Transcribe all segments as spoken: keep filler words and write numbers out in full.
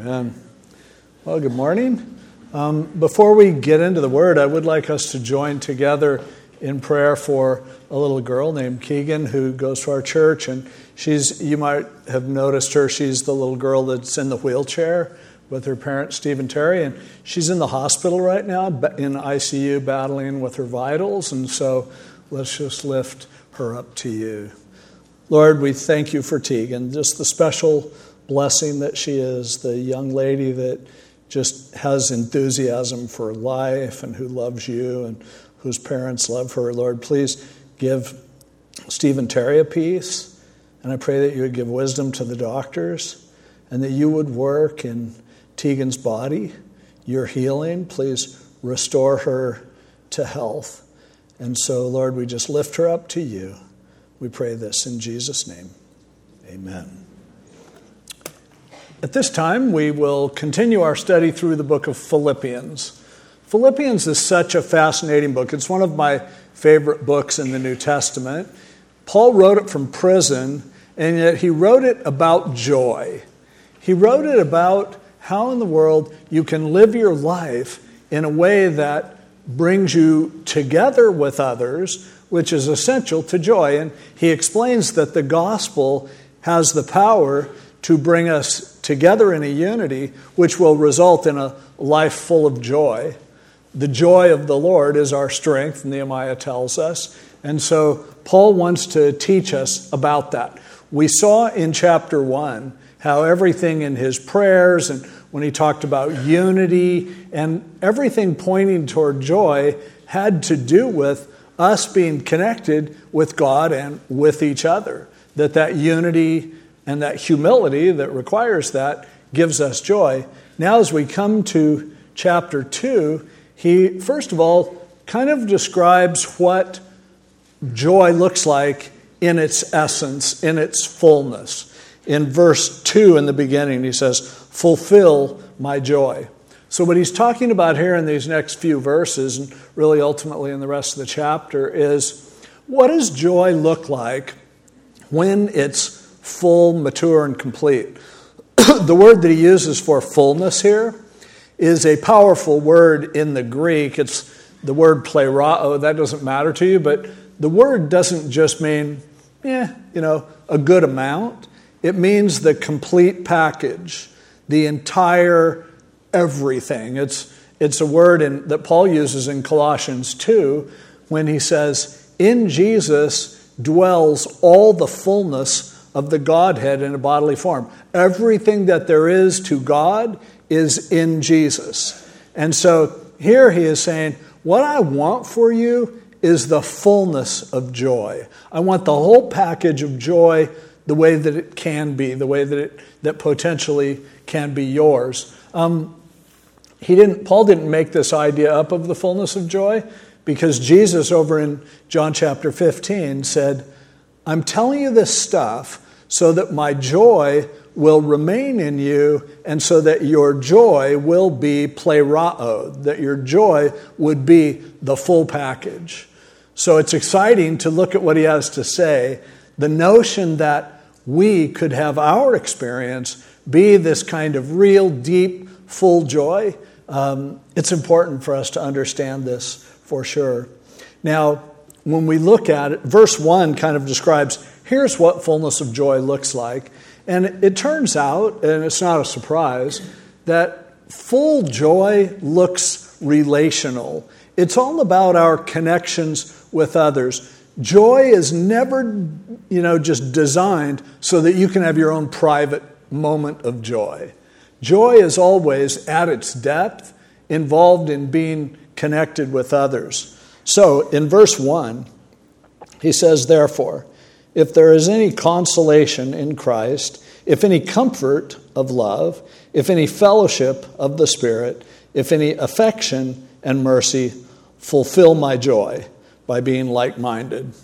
Amen. Well, good morning. Um, before we get into the Word, I would like us to join together in prayer for a little girl named Keegan who goes to our church. And she's, you might have noticed her, she's the little girl that's in the wheelchair with her parent, Steve and Terry. And she's in the hospital right now, in I C U, battling with her vitals. And so let's just lift her up to you. Lord, we thank you for Tegan, just the special blessing that she is, the young lady that just has enthusiasm for life and who loves you and whose parents love her. Lord, please give Steve and Terry a peace, and I pray that you would give wisdom to the doctors and that you would work in Tegan's body, your healing. Please restore her to health. And so, Lord, we just lift her up to you. We pray this in Jesus' name. Amen. At this time, we will continue our study through the book of Philippians. Philippians is such a fascinating book. It's one of my favorite books in the New Testament. Paul wrote it from prison, and yet he wrote it about joy. He wrote it about how in the world you can live your life in a way that brings you together with others, which is essential to joy. And he explains that the gospel has the power to bring us together in a unity, which will result in a life full of joy. The joy of the Lord is our strength, Nehemiah tells us. And so Paul wants to teach us about that. We saw in chapter one how everything in his prayers and when he talked about unity and everything pointing toward joy had to do with us being connected with God and with each other. That that unity and that humility that requires that gives us joy. Now as we come to chapter two, he, first of all, kind of describes what joy looks like in its essence, in its fullness. In verse two in the beginning, he says, "Fulfill my joy." So what he's talking about here in these next few verses, and really ultimately in the rest of the chapter, is what does joy look like when it's full, mature, and complete? The word that he uses for fullness here is a powerful word in the Greek. It's the word plerao. That doesn't matter to you, but the word doesn't just mean, yeah, you know, a good amount. It means the complete package, the entire everything. It's it's a word in, that Paul uses in Colossians two when he says, "In Jesus dwells all the fullness of the Godhead in a bodily form." Everything that there is to God is in Jesus. And so here he is saying, what I want for you is the fullness of joy. I want the whole package of joy the way that it can be, the way that it that potentially can be yours. Um, he didn't. Paul didn't make this idea up of the fullness of joy, because Jesus over in John chapter fifteen said, "I'm telling you this stuff so that my joy will remain in you and so that your joy will be plerao," that your joy would be the full package. So it's exciting to look at what he has to say. The notion that we could have our experience be this kind of real, deep, full joy, um, it's important for us to understand this for sure. Now, when we look at it, verse one kind of describes, here's what fullness of joy looks like. And it turns out, and it's not a surprise, that full joy looks relational. It's all about our connections with others. Joy is never, you know, just designed so that you can have your own private moment of joy. Joy is always, at its depth, involved in being connected with others. So, in verse one, he says, "Therefore, if there is any consolation in Christ, if any comfort of love, if any fellowship of the Spirit, if any affection and mercy, fulfill my joy by being like-minded."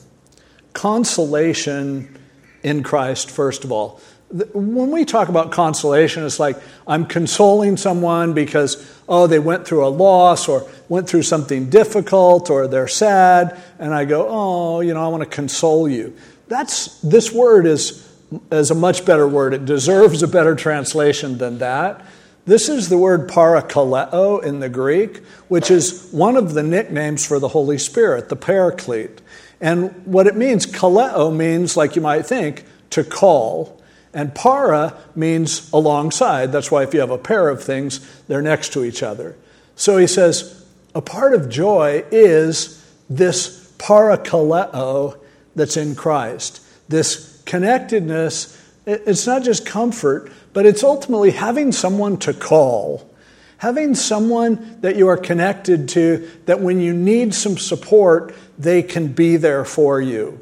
Consolation in Christ, first of all. When we talk about consolation, it's like I'm consoling someone because, oh, they went through a loss or went through something difficult or they're sad, and I go, oh, you know, I want to console you. That's this word is, is a much better word. It deserves a better translation than that. This is the word parakaleo in the Greek, which is one of the nicknames for the Holy Spirit, the Paraclete. And what it means, kaleo means, like you might think, to call. And para means alongside. That's why if you have a pair of things, they're next to each other. So he says, a part of joy is this parakaleo that's in Christ. This connectedness, it's not just comfort, but it's ultimately having someone to call. Having someone that you are connected to, that when you need some support, they can be there for you.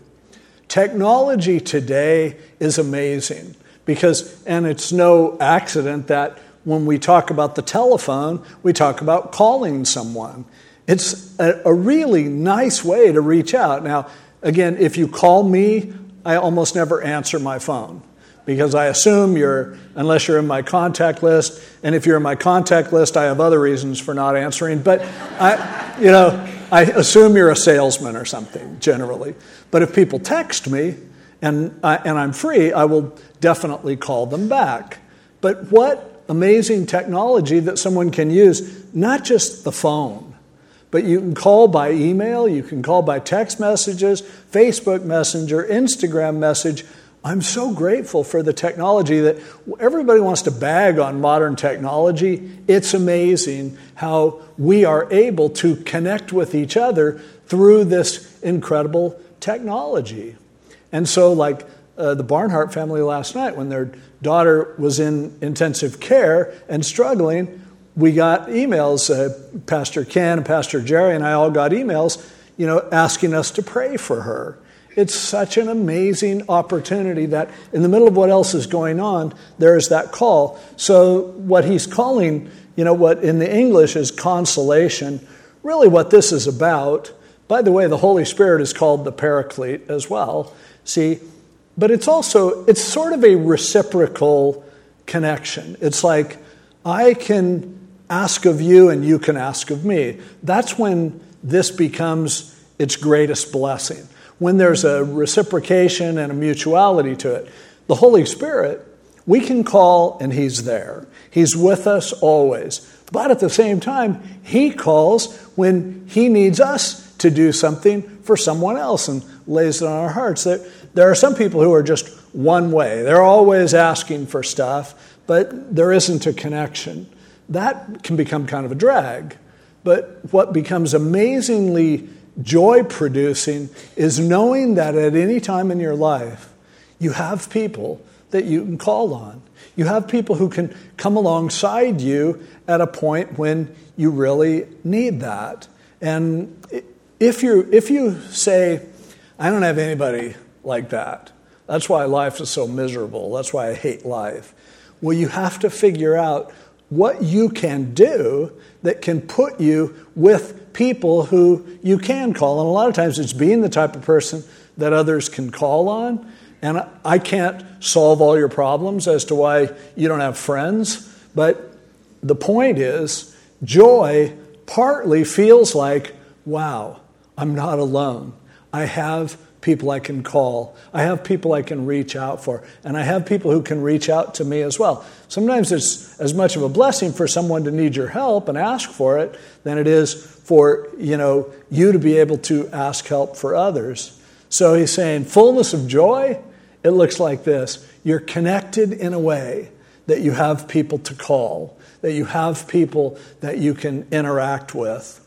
Technology today is amazing because, and it's no accident that when we talk about the telephone, we talk about calling someone. It's a, a really nice way to reach out. Now, again, if you call me, I almost never answer my phone because I assume you're, unless you're in my contact list, and if you're in my contact list, I have other reasons for not answering, but I, you know, I assume you're a salesman or something, generally. But if people text me and, I, and I'm free, I will definitely call them back. But what amazing technology that someone can use, not just the phone, but you can call by email, you can call by text messages, Facebook Messenger, Instagram message. I'm so grateful for the technology that everybody wants to bag on modern technology. It's amazing how we are able to connect with each other through this incredible technology. And so like uh, the Barnhart family last night, when their daughter was in intensive care and struggling, we got emails. Uh, Pastor Ken and Pastor Jerry and I all got emails, you know, asking us to pray for her. It's such an amazing opportunity that in the middle of what else is going on, there is that call. So what he's calling, you know, what in the English is consolation, really what this is about. By the way, the Holy Spirit is called the Paraclete as well. See, but it's also, it's sort of a reciprocal connection. It's like I can ask of you and you can ask of me. That's when this becomes its greatest blessing. When there's a reciprocation and a mutuality to it. The Holy Spirit, we can call and He's there. He's with us always. But at the same time, He calls when He needs us to do something for someone else and lays it on our hearts. There, there are some people who are just one way. They're always asking for stuff, but there isn't a connection. That can become kind of a drag. But what becomes amazingly joy-producing is knowing that at any time in your life, you have people that you can call on. You have people who can come alongside you at a point when you really need that. And if you if you say, I don't have anybody like that, that's why life is so miserable, that's why I hate life. Well, you have to figure out what you can do that can put you with people who you can call. And a lot of times it's being the type of person that others can call on. And I can't solve all your problems as to why you don't have friends. But the point is, joy partly feels like, wow, I'm not alone. I have people I can call. I have people I can reach out for. And I have people who can reach out to me as well. Sometimes it's as much of a blessing for someone to need your help and ask for it than it is for, you know, you to be able to ask help for others. So he's saying fullness of joy, it looks like this. You're connected in a way that you have people to call, that you have people that you can interact with.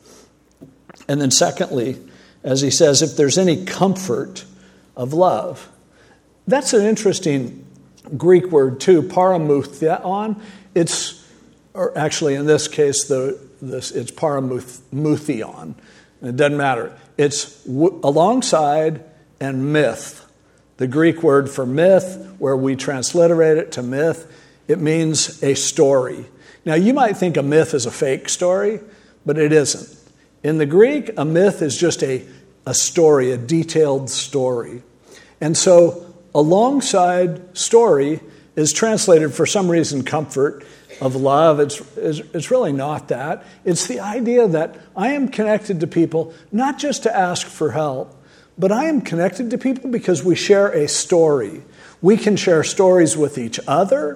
And then secondly, as he says, if there's any comfort of love. That's an interesting Greek word too, paramutheon. It's, or actually in this case, the this it's paramutheon. It doesn't matter. It's w- alongside and myth. The Greek word for myth, where we transliterate it to myth, it means a story. Now you might think a myth is a fake story, but it isn't. In the Greek, a myth is just a, a story, a detailed story. And so alongside story is translated for some reason comfort of love. It's, it's, it's really not that. It's the idea that I am connected to people not just to ask for help, but I am connected to people because we share a story. We can share stories with each other.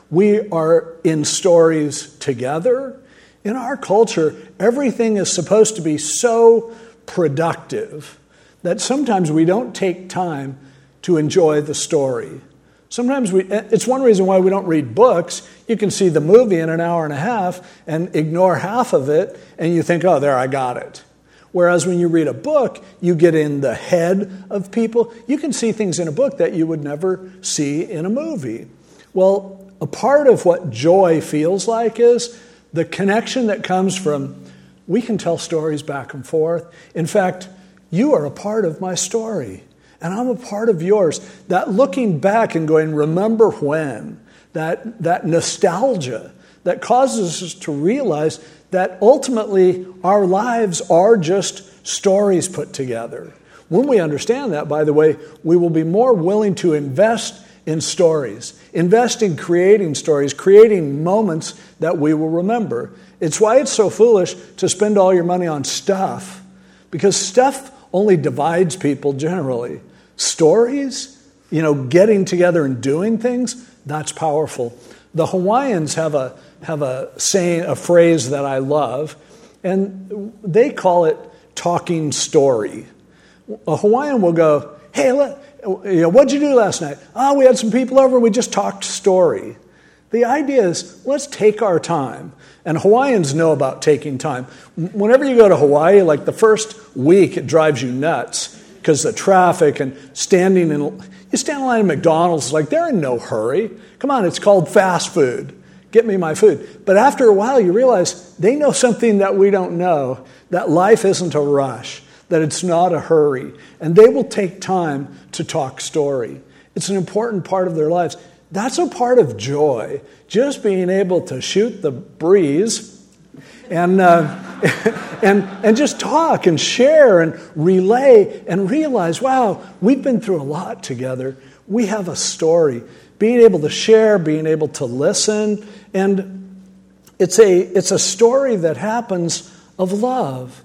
We are in stories together. In our culture, everything is supposed to be so productive that sometimes we don't take time to enjoy the story. Sometimes we, it's one reason why we don't read books. You can see the movie in an hour and a half and ignore half of it, and you think, oh, there, I got it. Whereas when you read a book, you get in the head of people. You can see things in a book that you would never see in a movie. Well, a part of what joy feels like is the connection that comes from, we can tell stories back and forth. In fact, you are a part of my story, and I'm a part of yours. That looking back and going, remember when, that, that nostalgia that causes us to realize that ultimately our lives are just stories put together. When we understand that, by the way, we will be more willing to invest in stories, invest in creating stories, creating moments that we will remember. It's why it's so foolish to spend all your money on stuff, because stuff only divides people generally. Stories, you know, getting together and doing things, that's powerful. The Hawaiians have a have a saying, a phrase that I love, and they call it talking story. A Hawaiian will go, hey, let, you know, what'd you do last night? Oh, we had some people over, we just talked story. The idea is, let's take our time. And Hawaiians know about taking time. Whenever you go to Hawaii, like the first week, it drives you nuts because the traffic and standing in, you stand in line at McDonald's, like they're in no hurry. Come on, it's called fast food. Get me my food. But after a while, you realize they know something that we don't know, that life isn't a rush, that it's not a hurry. And they will take time to talk story. It's an important part of their lives. That's a part of joy, just being able to shoot the breeze and, uh, and, and just talk and share and relay and realize, wow, we've been through a lot together. We have a story. Being able to share, being able to listen, and it's a, it's a story that happens of love.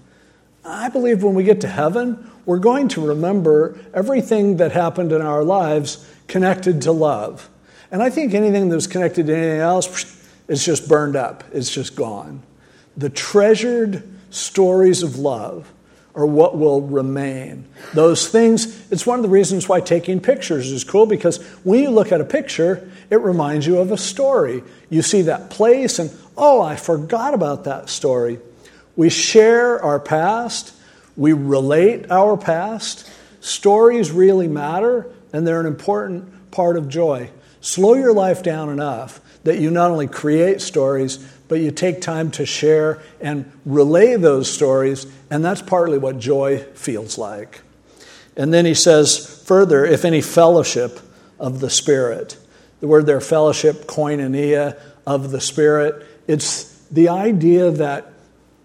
I believe when we get to heaven, we're going to remember everything that happened in our lives connected to love. And I think anything that was connected to anything else is just burned up. It's just gone. The treasured stories of love are what will remain. Those things, it's one of the reasons why taking pictures is cool, because when you look at a picture, it reminds you of a story. You see that place and, oh, I forgot about that story. We share our past. We relate our past. Stories really matter, and they're an important part of joy. Slow your life down enough that you not only create stories, but you take time to share and relay those stories, and that's partly what joy feels like. And then he says further, if any fellowship of the Spirit. The word there, fellowship, koinonia, of the Spirit. It's the idea that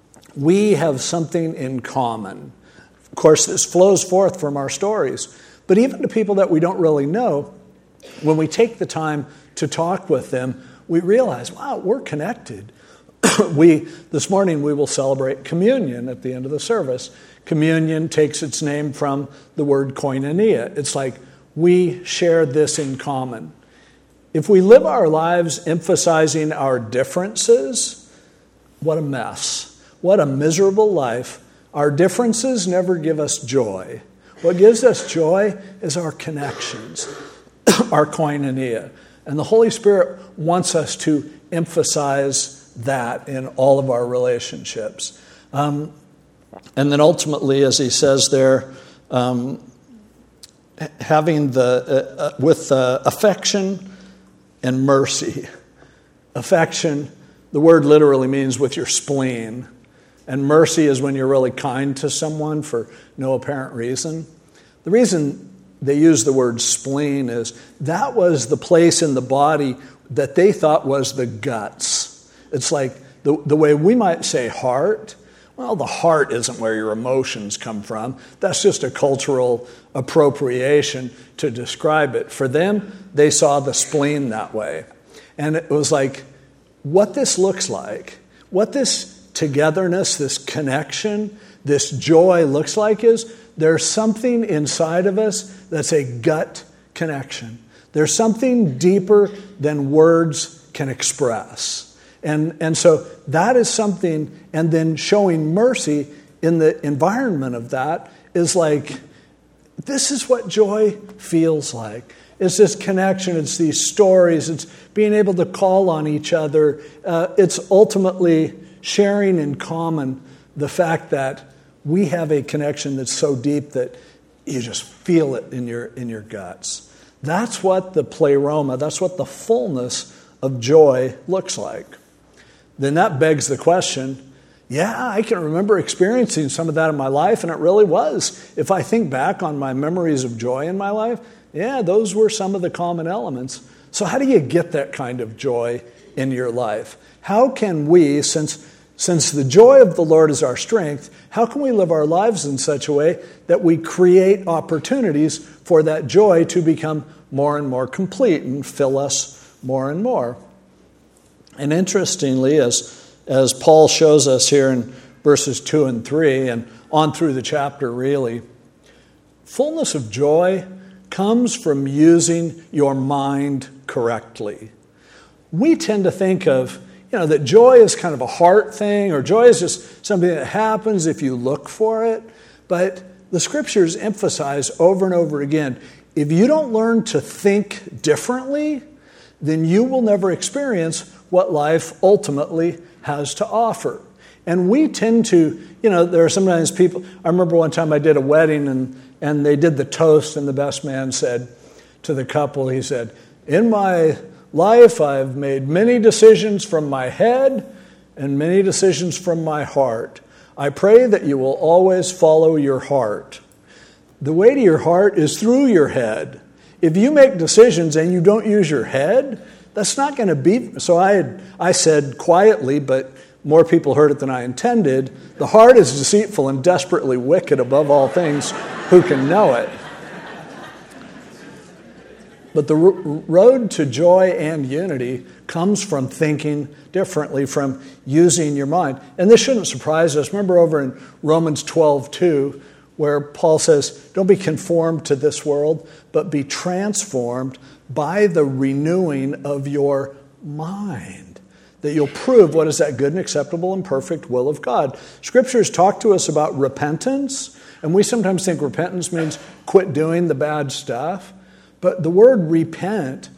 we have something in common. Of course, this flows forth from our stories. But even to people that we don't really know, when we take the time to talk with them, we realize, wow, we're connected. we this morning we will celebrate communion at the end of the service. Communion takes its name from the word koinonia. It's like we share this in common. If we live our lives emphasizing our differences, what a mess. What a miserable life. Our differences never give us joy. What gives us joy is our connections, our koinonia. And the Holy Spirit wants us to emphasize that in all of our relationships. Um, and then ultimately, as he says there, um, having the, uh, uh, with uh, affection and mercy. Affection, the word literally means with your spleen. And mercy is when you're really kind to someone for no apparent reason. The reason they use the word spleen is that was the place in the body that they thought was the guts. It's like the, the way we might say heart. Well, the heart isn't where your emotions come from. That's just a cultural appropriation to describe it. For them, they saw the spleen that way. And it was like, what this looks like, what this togetherness, this connection, this joy looks like is there's something inside of us that's a gut connection. There's something deeper than words can express. And, and so that is something, and then showing mercy in the environment of that is like, this is what joy feels like. It's this connection, it's these stories, it's being able to call on each other. Uh, it's ultimately sharing in common the fact that we have a connection that's so deep that you just feel it in your in your guts. That's what the pleroma, that's what the fullness of joy looks like. Then that begs the question, yeah, I can remember experiencing some of that in my life, and it really was. If I think back on my memories of joy in my life, yeah, those were some of the common elements. So how do you get that kind of joy in your life? How can we, since, since the joy of the Lord is our strength, how can we live our lives in such a way that we create opportunities for that joy to become more and more complete and fill us more and more? And interestingly, as, as Paul shows us here in verses two and three, and on through the chapter really, fullness of joy comes from using your mind correctly. We tend to think of, you know, that joy is kind of a heart thing, or joy is just something that happens if you look for it. But the scriptures emphasize over and over again, if you don't learn to think differently, then you will never experience what life ultimately has to offer. And we tend to, you know, there are sometimes people, I remember one time I did a wedding and, and they did the toast, and the best man said to the couple, he said, in my life I've made many decisions from my head and many decisions from my heart. I pray that you will always follow your heart. The way to your heart is through your head. If you make decisions and you don't use your head, that's not going to be. So I had, I said quietly, but more people heard it than I intended, the heart is deceitful and desperately wicked above all things. Who can know it? But the road to joy and unity comes from thinking differently, from using your mind. And this shouldn't surprise us. Remember over in Romans twelve two, where Paul says, don't be conformed to this world, but be transformed by the renewing of your mind, that you'll prove what is that good and acceptable and perfect will of God. Scriptures talk to us about repentance, and we sometimes think repentance means quit doing the bad stuff. But the word repent,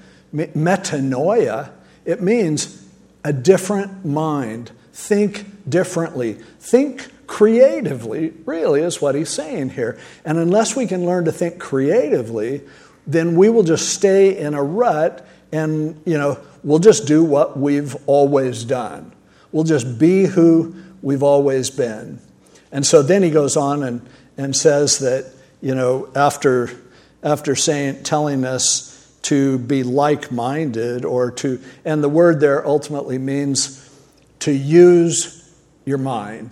metanoia, it means a different mind. Think differently. Think creatively, really, is what he's saying here. And unless we can learn to think creatively, then we will just stay in a rut and, you know, we'll just do what we've always done. We'll just be who we've always been. And so then he goes on and, and says that, you know, after... After saying, telling us to be like-minded, or to, and the word there ultimately means to use your mind.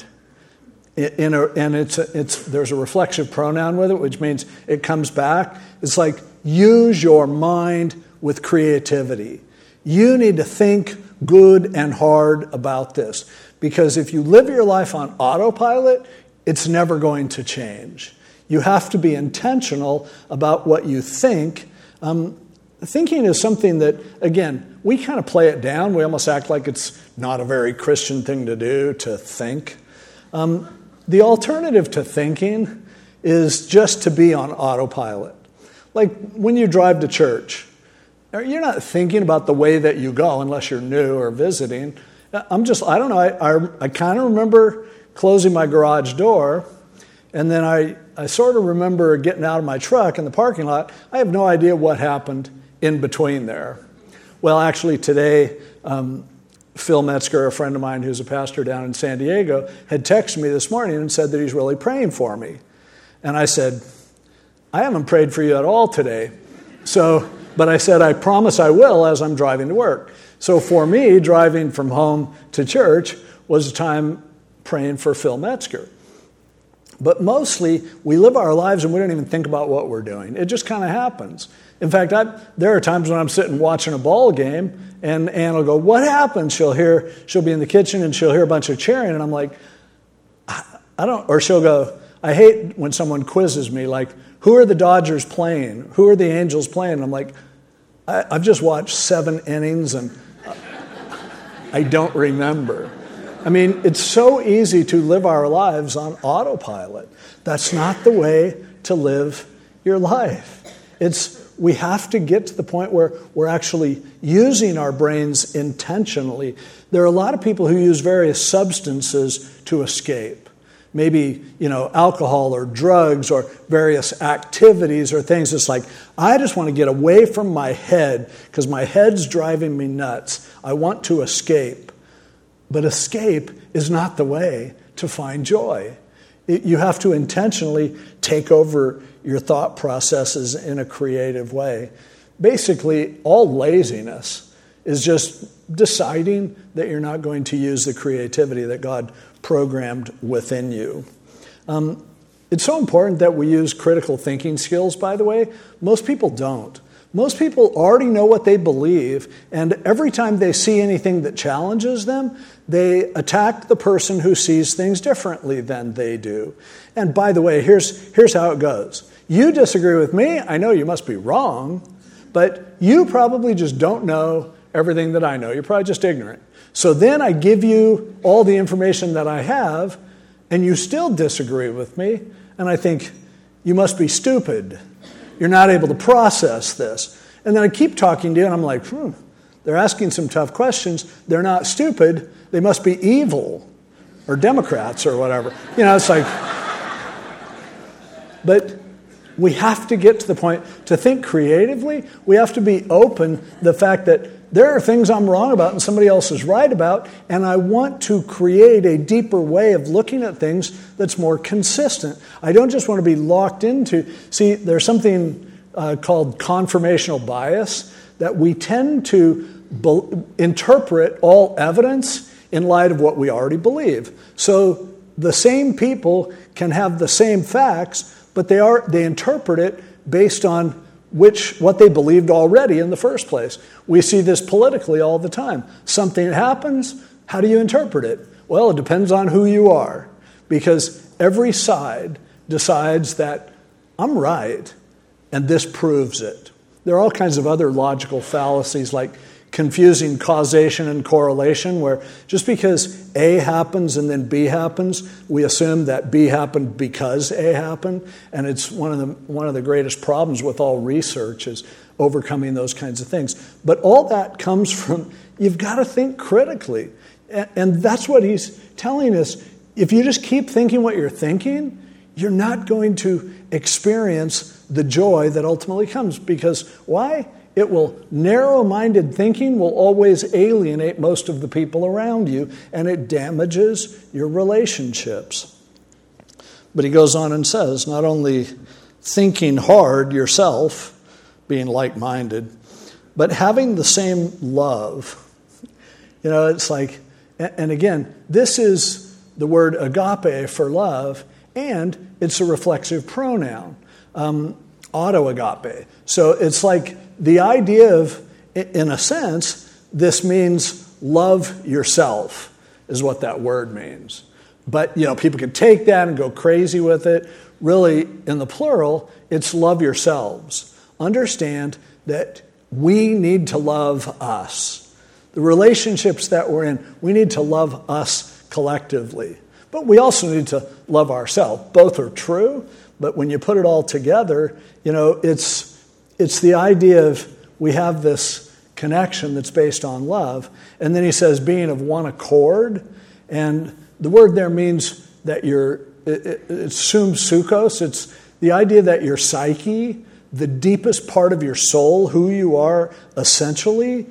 In a, and it's, a, it's there's a reflexive pronoun with it, which means it comes back. It's like, use your mind with creativity. You need to think good and hard about this. Because if you live your life on autopilot, it's never going to change. You have to be intentional about what you think. Um, thinking is something that, again, we kind of play it down. We almost act like it's not a very Christian thing to do, to think. Um, the alternative to thinking is just to be on autopilot. Like when you drive to church, you're not thinking about the way that you go unless you're new or visiting. I'm just, I don't know, I, I, I kind of remember closing my garage door, and then I... I sort of remember getting out of my truck in the parking lot. I have no idea what happened in between there. Well, actually today, um, Phil Metzger, a friend of mine who's a pastor down in San Diego, had texted me this morning and said that he's really praying for me. And I said, I haven't prayed for you at all today. So, but I said, I promise I will as I'm driving to work. So for me, driving from home to church was a time praying for Phil Metzger. But mostly, we live our lives and we don't even think about what we're doing. It just kind of happens. In fact, I, there are times when I'm sitting watching a ball game, and Ann will go, what happened? She'll hear, she'll be in the kitchen, and she'll hear a bunch of cheering, and I'm like, I, I don't, or she'll go, I hate when someone quizzes me, like, who are the Dodgers playing? Who are the Angels playing? And I'm like, I, I've just watched seven innings, and I don't remember. I mean, it's so easy to live our lives on autopilot. That's not the way to live your life. It's we have to get to the point where we're actually using our brains intentionally. There are a lot of people who use various substances to escape. Maybe, you know, alcohol or drugs or various activities or things. It's like, I just want to get away from my head because my head's driving me nuts. I want to escape. But escape is not the way to find joy. It, you have to intentionally take over your thought processes in a creative way. Basically, all laziness is just deciding that you're not going to use the creativity that God programmed within you. Um, it's so important that we use critical thinking skills, by the way. Most people don't. Most people already know what they believe, and every time they see anything that challenges them, they attack the person who sees things differently than they do. And by the way, here's, here's how it goes. You disagree with me, I know you must be wrong, but you probably just don't know everything that I know. You're probably just ignorant. So then I give you all the information that I have, and you still disagree with me, and I think, you must be stupid. You're not able to process this. And then I keep talking to you, and I'm like, hmm, they're asking some tough questions. They're not stupid. They must be evil or Democrats or whatever. You know, it's like, but we have to get to the point to think creatively. We have to be open to the fact that there are things I'm wrong about and somebody else is right about, and I want to create a deeper way of looking at things that's more consistent. I don't just want to be locked into, see, there's something uh, called confirmational bias, that we tend to be- interpret all evidence in light of what we already believe. So the same people can have the same facts, but they are they interpret it based on which what they believed already in the first place. We see this politically all the time. Something happens, how do you interpret it? Well, it depends on who you are, because every side decides that I'm right, and this proves it. There are all kinds of other logical fallacies like confusing causation and correlation, where just because A happens and then B happens, we assume that B happened because A happened. And it's one of the one of the greatest problems with all research is overcoming those kinds of things. But all that comes from, you've got to think critically. And that's what he's telling us. If you just keep thinking what you're thinking, you're not going to experience the joy that ultimately comes. Because why? It will, narrow-minded thinking will always alienate most of the people around you, and it damages your relationships. But he goes on and says, not only thinking hard yourself, being like-minded, but having the same love. You know, it's like, and again, this is the word agape for love, and it's a reflexive pronoun, um, autoagape. So it's like the idea of, in a sense, this means love yourself is what that word means. But, you know, people can take that and go crazy with it. Really, in the plural, it's love yourselves. Understand that we need to love us. The relationships that we're in, we need to love us collectively. But we also need to love ourselves. Both are true, but when you put it all together, you know, it's it's the idea of we have this connection that's based on love. And then he says being of one accord. And the word there means that you're, it, it, it's sum sukos. It's the idea that your psyche, the deepest part of your soul, who you are essentially,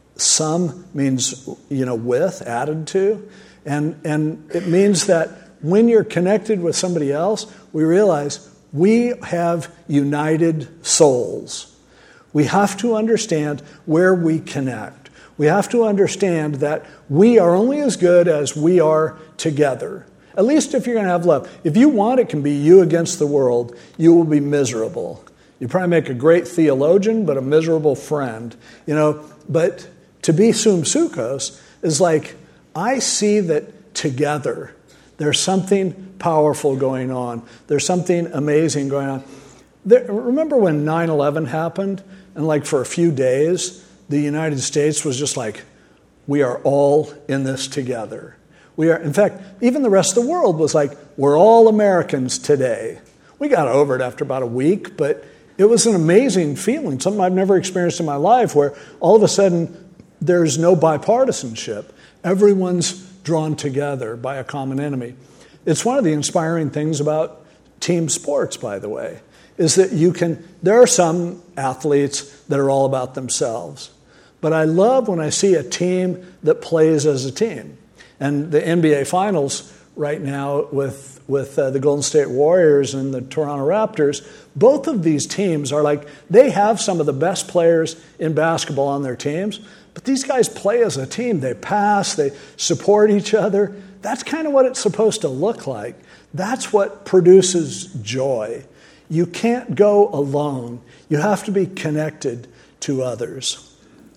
sum means, you know, with, added to. And, and it means that when you're connected with somebody else, we realize we have united souls. We have to understand where we connect. We have to understand that we are only as good as we are together. At least if you're going to have love. If you want it can be you against the world, you will be miserable. You probably make a great theologian, but a miserable friend. You know, but to be sum sukos is like, I see that together there's something powerful going on. There's something amazing going on. There, remember when nine eleven happened? And like for a few days, the United States was just like, we are all in this together. We are, in fact, even the rest of the world was like, we're all Americans today. We got over it after about a week, but it was an amazing feeling, something I've never experienced in my life, where all of a sudden there's no bipartisanship. Everyone's drawn together by a common enemy. It's one of the inspiring things about team sports, by the way, is that you can, there are some athletes that are all about themselves. But I love when I see a team that plays as a team. And the N B A Finals right now with, with uh, the Golden State Warriors and the Toronto Raptors, both of these teams are like, they have some of the best players in basketball on their teams, but these guys play as a team. They pass, they support each other. That's kind of what it's supposed to look like. That's what produces joy. You can't go alone. You have to be connected to others.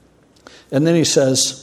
And then he says,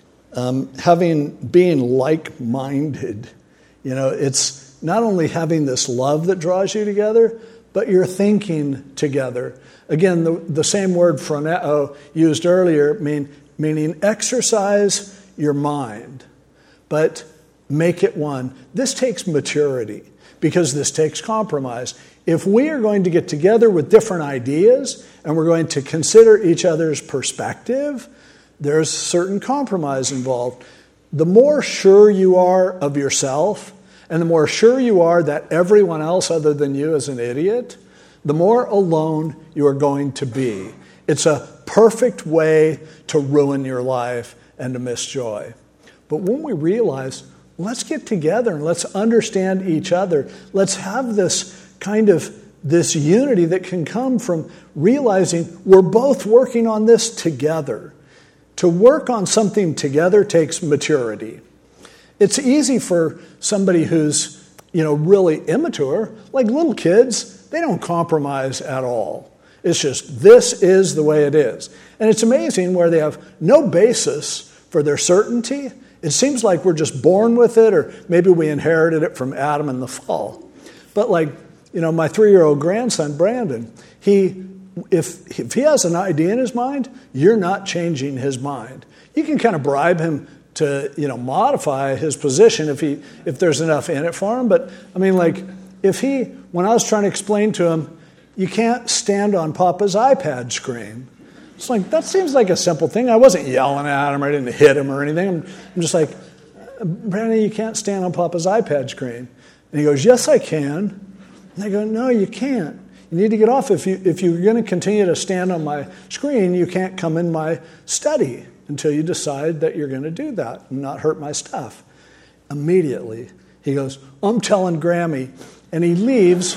um, having, being like-minded, you know, it's not only having this love that draws you together, but you're thinking together. Again, the, the same word phroneo used earlier, mean, meaning exercise your mind, but make it one. This takes maturity because this takes compromise. If we are going to get together with different ideas and we're going to consider each other's perspective, there's certain compromise involved. The more sure you are of yourself and the more sure you are that everyone else other than you is an idiot, the more alone you are going to be. It's a perfect way to ruin your life and to miss joy. But when we realize, let's get together and let's understand each other, let's have this kind of this unity that can come from realizing we're both working on this together. To work on something together takes maturity. It's easy for somebody who's, you know, really immature, like little kids, they don't compromise at all. It's just, this is the way it is. And it's amazing where they have no basis for their certainty. It seems like we're just born with it, or maybe we inherited it from Adam and the fall. But like, you know, my three-year-old grandson, Brandon, he, if, if he has an idea in his mind, you're not changing his mind. You can kind of bribe him to, you know, modify his position if he if there's enough in it for him. But, I mean, like, if he, when I was trying to explain to him, you can't stand on Papa's iPad screen. It's like, that seems like a simple thing. I wasn't yelling at him. I didn't hit him or anything. I'm, I'm just like, Brandon, you can't stand on Papa's iPad screen. And he goes, yes, I can. And I go, no, you can't. You need to get off. If, you, if you're going to continue to stand on my screen, you can't come in my study until you decide that you're going to do that and not hurt my stuff. Immediately, he goes, I'm telling Grammy. And he leaves.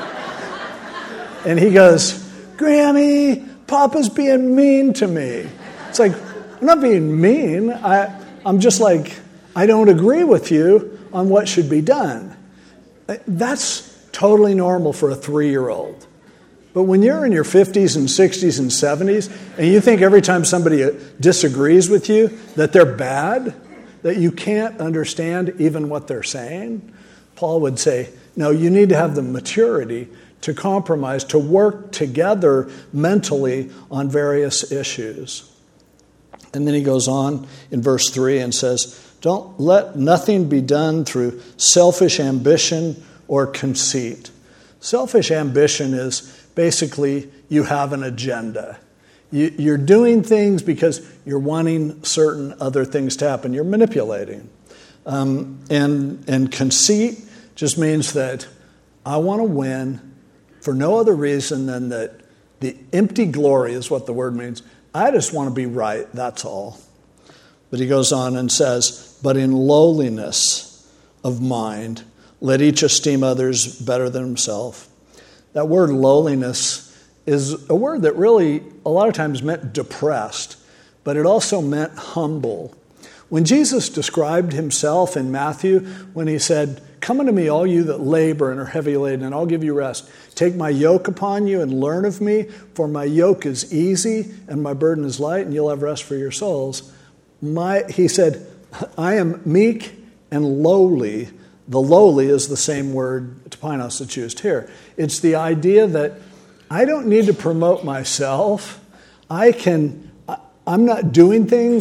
And he goes, Grammy, Papa's being mean to me. It's like, I'm not being mean. I, I'm just like, I don't agree with you on what should be done. That's totally normal for a three-year-old. But when you're in your fifties and sixties and seventies, and you think every time somebody disagrees with you that they're bad, that you can't understand even what they're saying, Paul would say, no, you need to have the maturity to compromise, to work together mentally on various issues. And then he goes on in verse three and says, don't let nothing be done through selfish ambition or conceit. Selfish ambition is basically you have an agenda. You, you're doing things because you're wanting certain other things to happen. You're manipulating. Um, and, and conceit just means that I want to win for no other reason than that the empty glory is what the word means. I just want to be right, that's all. But he goes on and says, but in lowliness of mind, let each esteem others better than himself. That word lowliness is a word that really a lot of times meant depressed, but it also meant humble. When Jesus described himself in Matthew, when he said, come unto me, all you that labor and are heavy laden, and I'll give you rest. Take my yoke upon you and learn of me, for my yoke is easy and my burden is light, and you'll have rest for your souls. My, he said, I am meek and lowly. The lowly is the same word, tapainos, that's used here. It's the idea that I don't need to promote myself. I can, I'm not doing things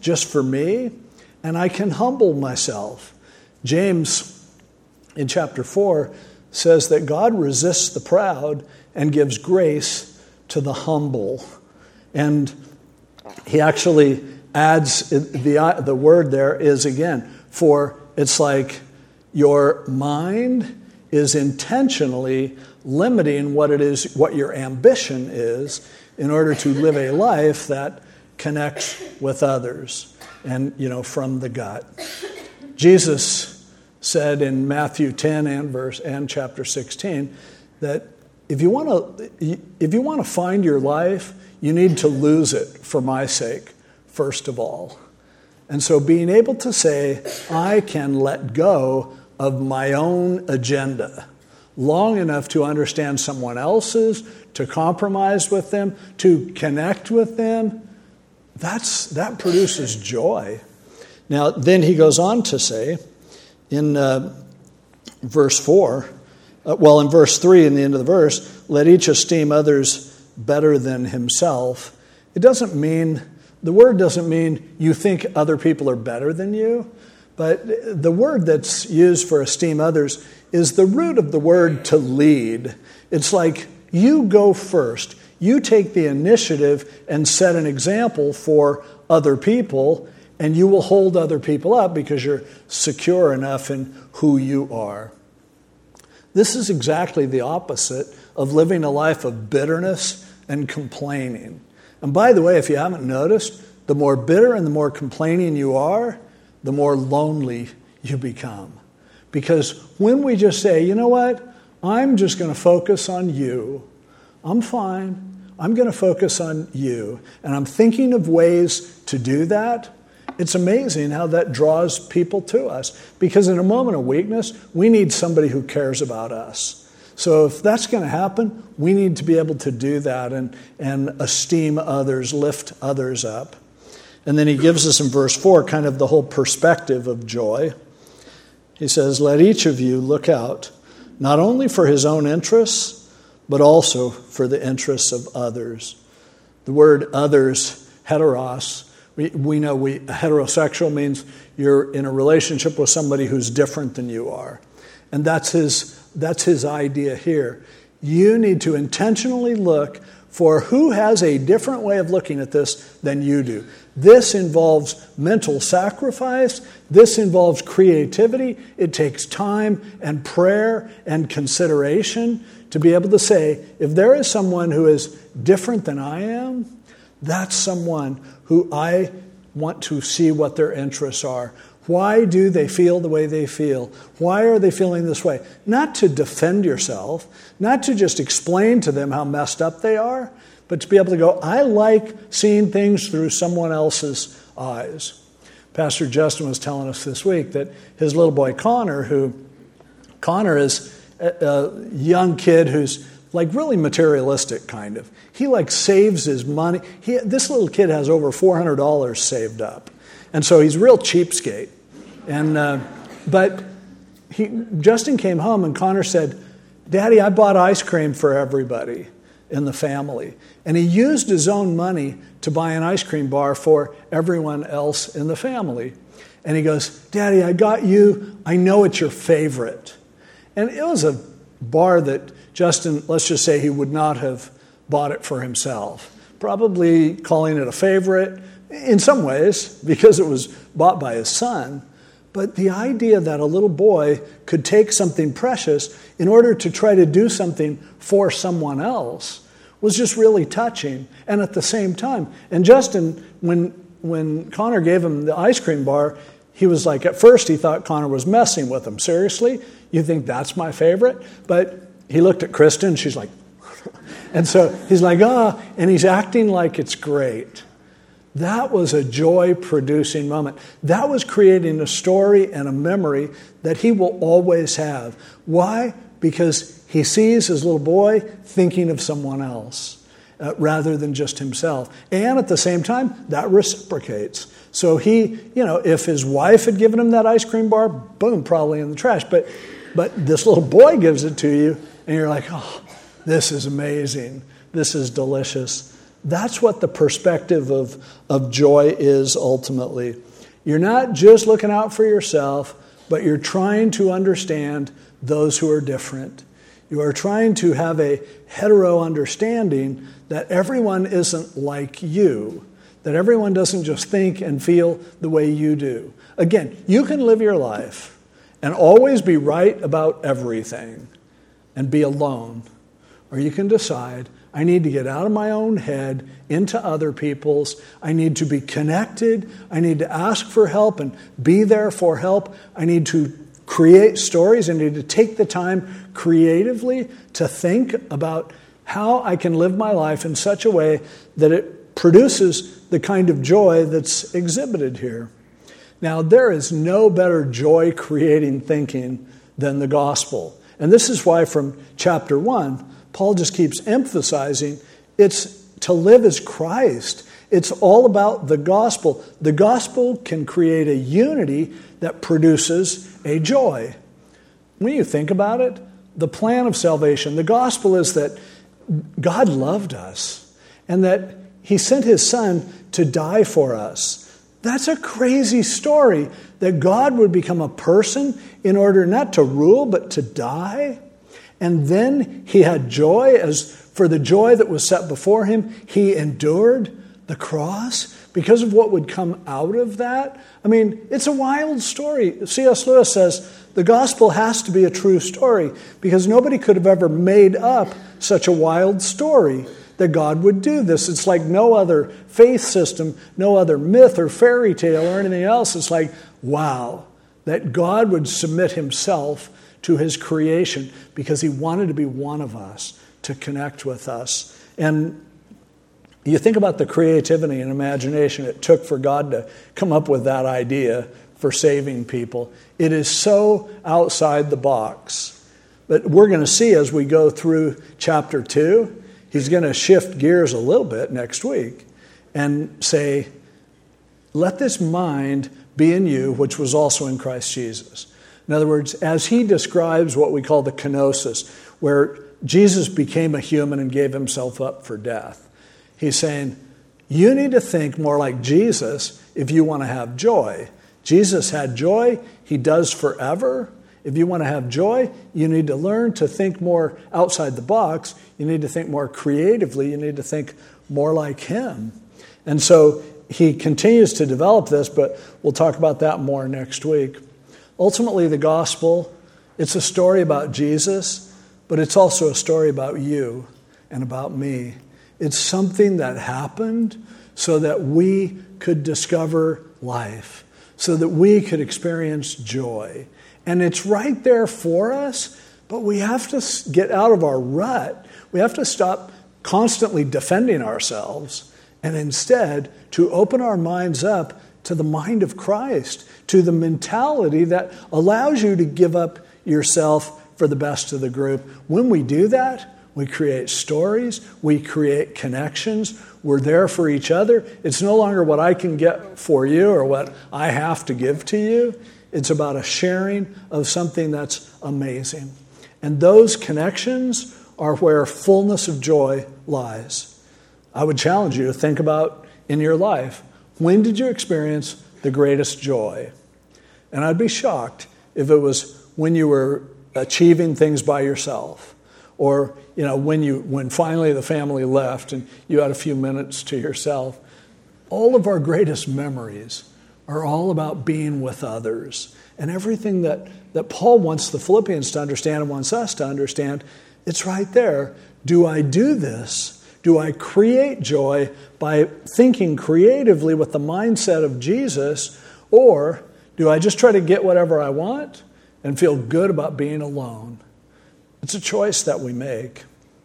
just for me, and I can humble myself. James, in chapter four, says that God resists the proud and gives grace to the humble. And he actually adds, the, the word there is, again, for it's like your mind is intentionally limiting what it is, what your ambition is, in order to live a life that connects with others and, you know, from the gut. Jesus said in Matthew ten and verse and chapter sixteen that if you want to if you want to find your life, you need to lose it for my sake, first of all. And so being able to say, I can let go of my own agenda long enough to understand someone else's, to compromise with them, to connect with them, that's that produces joy. Now, then he goes on to say, in uh, verse four, uh, well, in verse three, in the end of the verse, let each esteem others better than himself. It doesn't mean, the word doesn't mean you think other people are better than you, but the word that's used for esteem others is the root of the word to lead. It's like you go first. You take the initiative and set an example for other people, and you will hold other people up because you're secure enough in who you are. This is exactly the opposite of living a life of bitterness and complaining. And by the way, if you haven't noticed, the more bitter and the more complaining you are, the more lonely you become. Because when we just say, you know what, I'm just going to focus on you. I'm fine. I'm going to focus on you. And I'm thinking of ways to do that. It's amazing how that draws people to us. Because in a moment of weakness, we need somebody who cares about us. So if that's going to happen, we need to be able to do that and, and esteem others, lift others up. And then he gives us in verse four kind of the whole perspective of joy. He says, let each of you look out, not only for his own interests, but also for the interests of others. The word others, heteros, we, we know we heterosexual means you're in a relationship with somebody who's different than you are. And that's his, that's his idea here. You need to intentionally look for who has a different way of looking at this than you do. This involves mental sacrifice. This involves creativity. It takes time and prayer and consideration to be able to say, if there is someone who is different than I am, that's someone who I want to see what their interests are. Why do they feel the way they feel? Why are they feeling this way? Not to defend yourself, not to just explain to them how messed up they are, but to be able to go, I like seeing things through someone else's eyes. Pastor Justin was telling us this week that his little boy Connor, who, Connor is a, a young kid who's like really materialistic kind of. He like saves his money. He, this little kid has over four hundred dollars saved up. And so he's a real cheapskate. And uh, but he, Justin came home and Connor said, Daddy, I bought ice cream for everybody in the family. And he used his own money to buy an ice cream bar for everyone else in the family. And he goes, Daddy, I got you. I know it's your favorite. And it was a bar that Justin, let's just say he would not have bought it for himself. Probably calling it a favorite in some ways because it was bought by his son. But the idea that a little boy could take something precious in order to try to do something for someone else was just really touching. And at the same time, and Justin, when when Connor gave him the ice cream bar, he was like, at first he thought Connor was messing with him. Seriously? You think that's my favorite? But he looked at Kristen, she's like, and so he's like, ah, and he's acting like it's great. That was a joy-producing moment. That was creating a story and a memory that he will always have. Why? Because he sees his little boy thinking of someone else uh, rather than just himself. And at the same time, that reciprocates. So he, you know, if his wife had given him that ice cream bar, boom, probably in the trash. But, but this little boy gives it to you, and you're like, oh, this is amazing. This is delicious. That's what the perspective of, of joy is ultimately. You're not just looking out for yourself, but you're trying to understand those who are different. You are trying to have a hetero understanding that everyone isn't like you, that everyone doesn't just think and feel the way you do. Again, you can live your life and always be right about everything and be alone. Or you can decide, I need to get out of my own head into other people's. I need to be connected. I need to ask for help and be there for help. I need to create stories. I need to take the time creatively to think about how I can live my life in such a way that it produces the kind of joy that's exhibited here. Now, there is no better joy-creating thinking than the gospel. And this is why from chapter one, Paul just keeps emphasizing it's to live as Christ. It's all about the gospel. The gospel can create a unity that produces a joy. When you think about it, the plan of salvation, the gospel is that God loved us and that he sent his son to die for us. That's a crazy story that God would become a person in order not to rule but to die. And then he had joy, as for the joy that was set before him, he endured the cross because of what would come out of that. I mean, it's a wild story. C S Lewis says the gospel has to be a true story because nobody could have ever made up such a wild story that God would do this. It's like no other faith system, no other myth or fairy tale or anything else. It's like, wow, that God would submit himself to his creation because he wanted to be one of us, to connect with us. And you think about the creativity and imagination it took for God to come up with that idea for saving people. It is so outside the box. But we're going to see as we go through chapter two, he's going to shift gears a little bit next week and say, let this mind be in you, which was also in Christ Jesus. In other words, as he describes what we call the kenosis, where Jesus became a human and gave himself up for death, he's saying, you need to think more like Jesus if you want to have joy. Jesus had joy. He does forever. If you want to have joy, you need to learn to think more outside the box. You need to think more creatively. You need to think more like him. And so he continues to develop this, but we'll talk about that more next week. Ultimately, the gospel, it's a story about Jesus, but it's also a story about you and about me. It's something that happened so that we could discover life, so that we could experience joy. And it's right there for us, but we have to get out of our rut. We have to stop constantly defending ourselves and instead to open our minds up to the mind of Christ, to the mentality that allows you to give up yourself for the best of the group. When we do that, we create stories, we create connections, we're there for each other. It's no longer what I can get for you or what I have to give to you. It's about a sharing of something that's amazing. And those connections are where fullness of joy lies. I would challenge you to think about in your life, when did you experience the greatest joy? And I'd be shocked if it was when you were achieving things by yourself, or you know when you when finally the family left and you had a few minutes to yourself. All of our greatest memories are all about being with others. And everything that, that Paul wants the Philippians to understand and wants us to understand, it's right there. Do I do this? Do I create joy by thinking creatively with the mindset of Jesus? Or do I just try to get whatever I want and feel good about being alone? It's a choice that we make.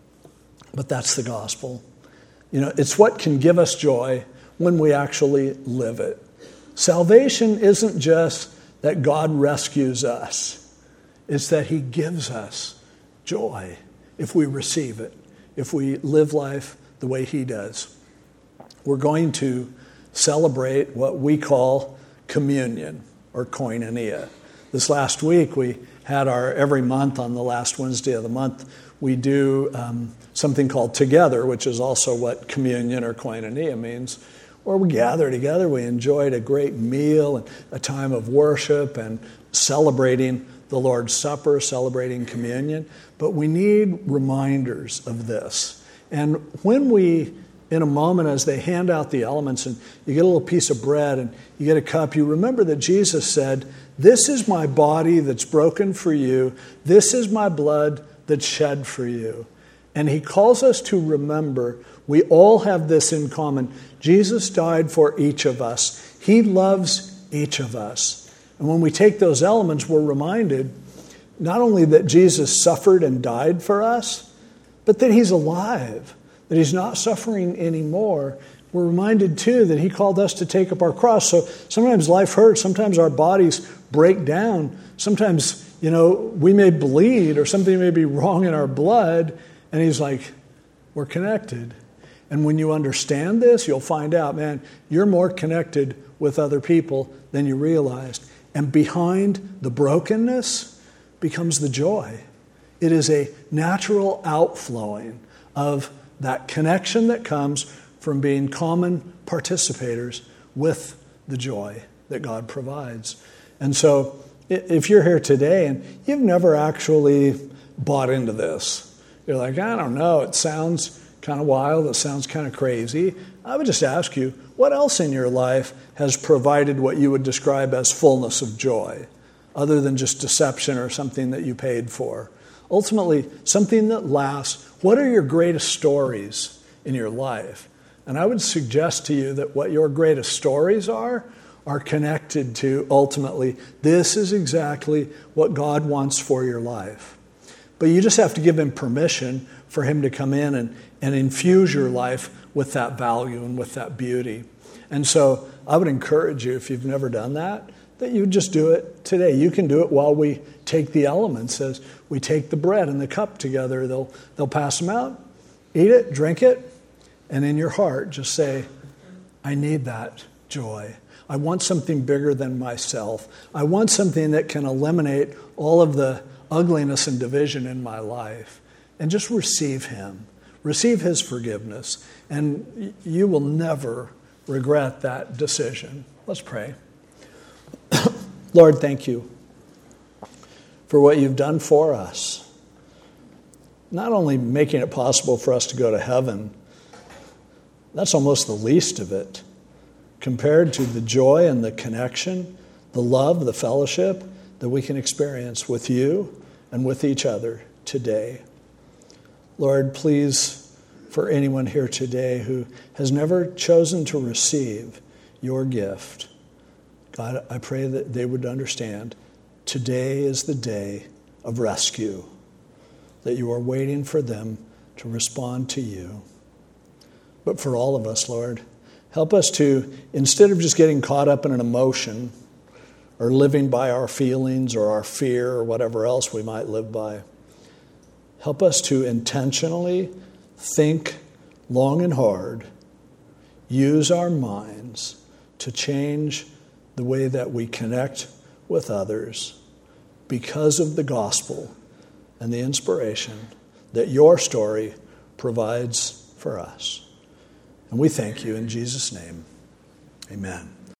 But that's the gospel. You know, it's what can give us joy when we actually live it. Salvation isn't just that God rescues us. It's that he gives us joy if we receive it, if we live life the way he does. We're going to celebrate what we call communion or koinonia. This last week we had our, every month on the last Wednesday of the month, we do um, something called Together, which is also what communion or koinonia means, where we gather together, we enjoyed a great meal and a time of worship and celebrating the Lord's Supper, celebrating communion. But we need reminders of this. And when we, in a moment, as they hand out the elements and you get a little piece of bread and you get a cup, you remember that Jesus said, "This is my body that's broken for you. This is my blood that's shed for you." And he calls us to remember we all have this in common. Jesus died for each of us. He loves each of us. And when we take those elements, we're reminded not only that Jesus suffered and died for us, but that he's alive, that he's not suffering anymore. We're reminded, too, that he called us to take up our cross. So sometimes life hurts. Sometimes our bodies break down. Sometimes, you know, we may bleed or something may be wrong in our blood. And he's like, we're connected. And when you understand this, you'll find out, man, you're more connected with other people than you realized. And behind the brokenness becomes the joy. It is a natural outflowing of that connection that comes from being common participators with the joy that God provides. And so if you're here today and you've never actually bought into this, you're like, I don't know, it sounds kind of wild, it sounds kind of crazy. I would just ask you, what else in your life has provided what you would describe as fullness of joy, other than just deception or something that you paid for? Ultimately, something that lasts. What are your greatest stories in your life? And I would suggest to you that what your greatest stories are, are connected to, ultimately, this is exactly what God wants for your life. But you just have to give him permission for him to come in and, and infuse your life with that value and with that beauty. And so I would encourage you, if you've never done that, that you just do it today. You can do it while we take the elements. As we take the bread and the cup together, they'll, they'll pass them out. Eat it, drink it, and in your heart just say, I need that joy. I want something bigger than myself. I want something that can eliminate all of the ugliness and division in my life. And just receive him. Receive his forgiveness. And you will never regret that decision. Let's pray. Lord, thank you for what you've done for us. Not only making it possible for us to go to heaven, that's almost the least of it, compared to the joy and the connection, the love, the fellowship that we can experience with you and with each other today. Lord, please, for anyone here today who has never chosen to receive your gift, God, I pray that they would understand today is the day of rescue, that you are waiting for them to respond to you. But for all of us, Lord, help us to, instead of just getting caught up in an emotion or living by our feelings or our fear or whatever else we might live by, help us to intentionally think long and hard, use our minds to change the way that we connect with others because of the gospel and the inspiration that your story provides for us. And we thank you in Jesus' name. Amen.